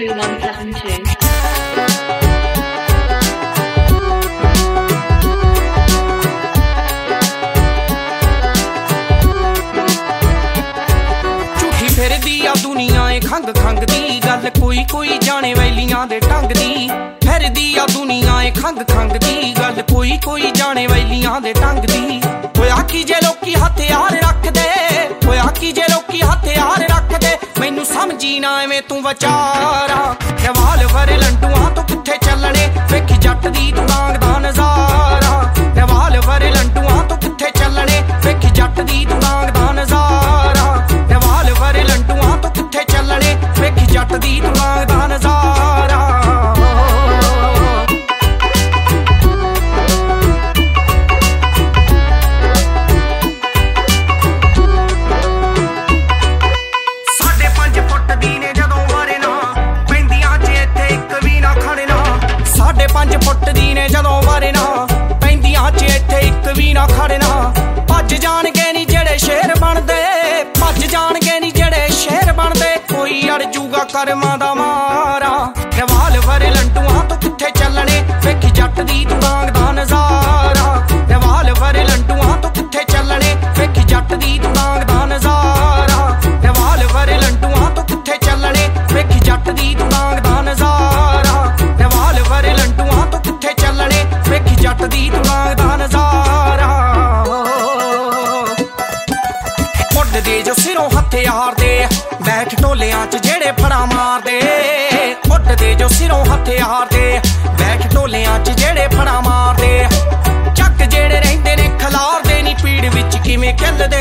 2172. फिरदी आ दुनिया खंग खंग दी गल कोई कोई जाने वैलियां दे ढंग दी फिरदी आ दुनिया खंग खंग दी गल कोई कोई जाने वैलियां दे ढंग दी होया कि जे लोकी हथियार रख दे होया कि जे लोकी हथियार रख दे मैनू समझी ना एवें तू विचारा रिवाल्वर लंडूआं तो किथे चलने वेखी जट दी तू डांग दा नजारा रिवाल्वर लंडूआं तो किथे चलने वेखी जट दी तू डांग दा नजारा रिवाल्वर लंडूआं तो किथे चलने वेखी जट दी तू डांग दा नजारा फुट दी ने जदों वरना पैंदियां च इत्थे इक भी ना खड़ना भज जाणगे नी जेड़े शेर बनदे भज जाणगे नी जेड़े शेर बनदे कोई अड़ जूगा करमां दा मारा रिवाल्वर लंडूआं तो किथे चलने वेखी जट दी तू डांग दा नजारा रिवाल्वर लंडूआं तो किथे चलने वेखी जट दी तू डांग दा नजारा रिवाल्वर लंडूआं तो किथे चलने वेखी जट दी तू डांग दा नजारा रिवाल्वर लंडूआं तो किथे चलने वेखी जट दी तू डांग दा नजारा उड्डदे जो सिरों हथियार दे बैठ ढोलियां च जेड़े फड़ा मारदे उड्डदे जो सिरों हथियार दे बैठ ढोलियां च जेड़े फड़ा मारदे चक जेड़े रहिंदे ने खलारदे नी पीड़ विच किवें खिलदे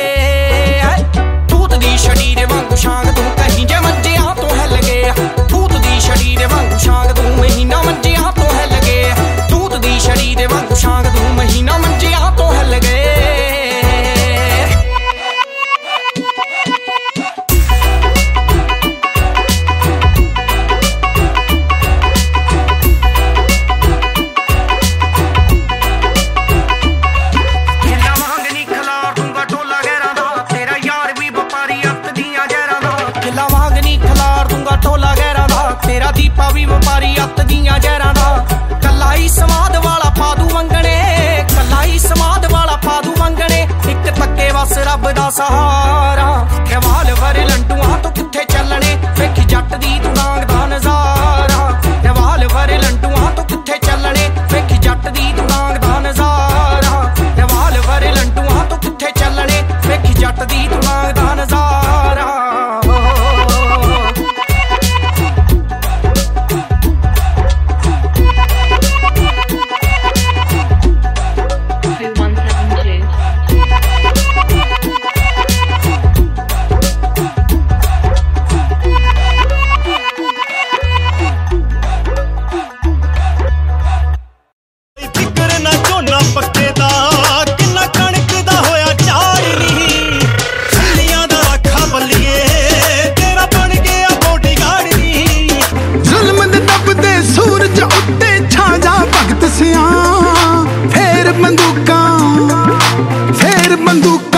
भूत दी छड़ी दे वांगू शांग तू कहीं जे मंजियां तो हिल गए भूत दी छड़ी दे वांगू शांग तू महीना मंजियां तो हिल गए भूत दी छड़ी दे वांगू शांग तू महीना मंजियां तो हिल गए तेरा दीपा भी व्यापारी अत दियां जहरां दा कल्ला ही समाद वाला पादू मंगने कल्ला ही समाद वाला पादू मंगने इक तक्के बस रब दा सहारा रिवाल्वर लंडूआं तो किथे चलने वेखी जट दी तू डांग दा नजारा रिवाल्वर लंडूआं तो किथे चलने वेखी जट दी तू डांग दा नजारा रिवाल्वर लंडूआं तो किथे चलने वेखी जट दी तू डांग दा नजारा फिर बंदूकां